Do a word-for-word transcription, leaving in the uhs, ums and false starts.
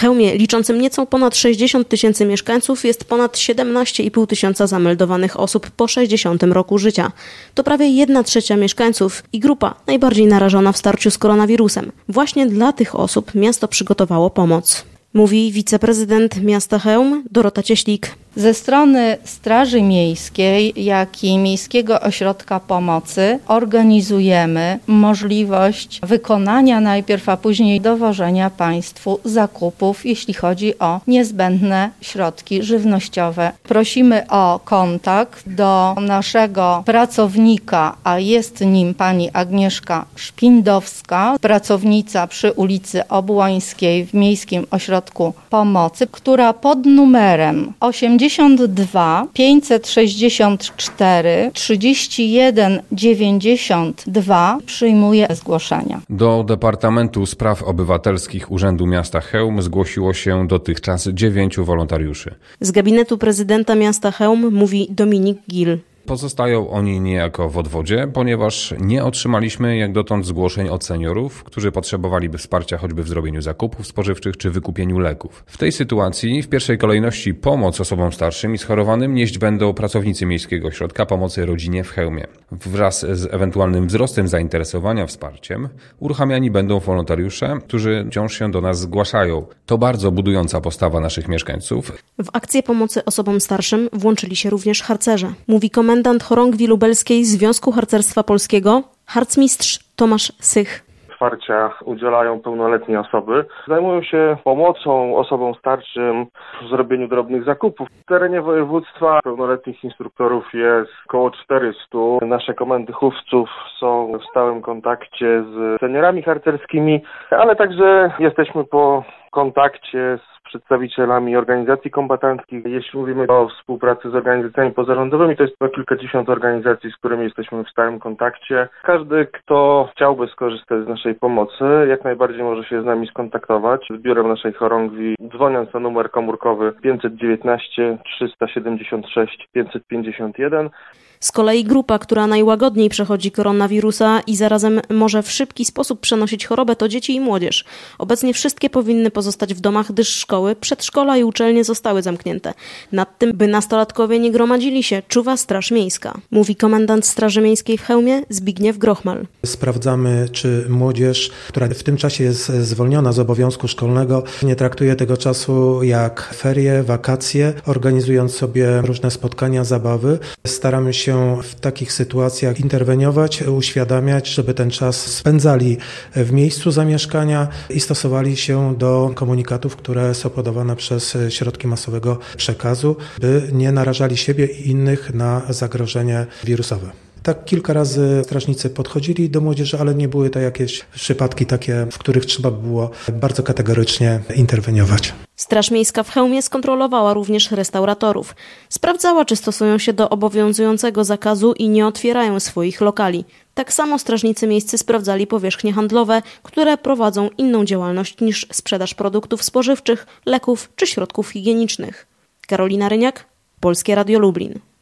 Chełmie, liczącym nieco ponad sześćdziesiąt tysięcy mieszkańców, jest ponad siedemnaście i pół tysiąca zameldowanych osób po sześćdziesiątym roku życia. To prawie jedna trzecia mieszkańców i grupa najbardziej narażona w starciu z koronawirusem. Właśnie dla tych osób miasto przygotowało pomoc. Mówi wiceprezydent miasta Chełm Dorota Cieślik. Ze strony Straży Miejskiej, jak i Miejskiego Ośrodka Pomocy organizujemy możliwość wykonania najpierw, a później dowożenia Państwu zakupów, jeśli chodzi o niezbędne środki żywnościowe. Prosimy o kontakt do naszego pracownika, a jest nim pani Agnieszka Szpindowska, pracownica przy ulicy Obłońskiej w Miejskim Ośrodku Pomocy, która pod numerem osiemdziesiąt dwa pięćset sześćdziesiąt cztery trzydzieści jeden dziewięćdziesiąt dwa przyjmuje zgłoszenia. Do Departamentu Spraw Obywatelskich Urzędu Miasta Chełm zgłosiło się dotychczas dziewięciu wolontariuszy. Z gabinetu prezydenta miasta Chełm mówi Dominik Gil. Pozostają oni niejako w odwodzie, ponieważ nie otrzymaliśmy jak dotąd zgłoszeń od seniorów, którzy potrzebowaliby wsparcia choćby w zrobieniu zakupów spożywczych czy wykupieniu leków. W tej sytuacji w pierwszej kolejności pomoc osobom starszym i schorowanym nieść będą pracownicy Miejskiego Ośrodka Pomocy Rodzinie w Chełmie. Wraz z ewentualnym wzrostem zainteresowania wsparciem uruchamiani będą wolontariusze, którzy wciąż się do nas zgłaszają. To bardzo budująca postawa naszych mieszkańców. W akcję pomocy osobom starszym włączyli się również harcerze. Mówi komendant chorągwi lubelskiej Związku Harcerstwa Polskiego, harcmistrz Tomasz Sych. Wsparcia udzielają pełnoletnie osoby. Zajmują się pomocą osobom starszym w zrobieniu drobnych zakupów. W terenie województwa pełnoletnich instruktorów jest około czterystu. Nasze komendy chówców są w stałym kontakcie z seniorami harcerskimi, ale także jesteśmy po kontakcie z przedstawicielami organizacji kombatanckich. Jeśli mówimy o współpracy z organizacjami pozarządowymi, to jest to kilkadziesiąt organizacji, z którymi jesteśmy w stałym kontakcie. Każdy, kto chciałby skorzystać z naszej pomocy, jak najbardziej może się z nami skontaktować z biurem naszej chorągwi, dzwoniąc na numer komórkowy pięćset dziewiętnaście trzysta siedemdziesiąt sześć pięćset pięćdziesiąt jeden. Z kolei grupa, która najłagodniej przechodzi koronawirusa i zarazem może w szybki sposób przenosić chorobę, to dzieci i młodzież. Obecnie wszystkie powinny pozostać w domach, gdyż szkoły, przedszkola i uczelnie zostały zamknięte. Nad tym, by nastolatkowie nie gromadzili się, czuwa Straż Miejska. Mówi komendant Straży Miejskiej w Chełmie Zbigniew Grochmal. Sprawdzamy, czy młodzież, która w tym czasie jest zwolniona z obowiązku szkolnego, nie traktuje tego czasu jak ferie, wakacje, organizując sobie różne spotkania, zabawy. Staramy się w takich sytuacjach interweniować, uświadamiać, żeby ten czas spędzali w miejscu zamieszkania i stosowali się do komunikatów, które są podawane przez środki masowego przekazu, by nie narażali siebie i innych na zagrożenie wirusowe. Tak kilka razy strażnicy podchodzili do młodzieży, ale nie były to jakieś przypadki takie, w których trzeba było bardzo kategorycznie interweniować. Straż Miejska w Chełmie skontrolowała również restauratorów. Sprawdzała, czy stosują się do obowiązującego zakazu i nie otwierają swoich lokali. Tak samo strażnicy miejscy sprawdzali powierzchnie handlowe, które prowadzą inną działalność niż sprzedaż produktów spożywczych, leków czy środków higienicznych. Karolina Ryniak, Polskie Radio Lublin.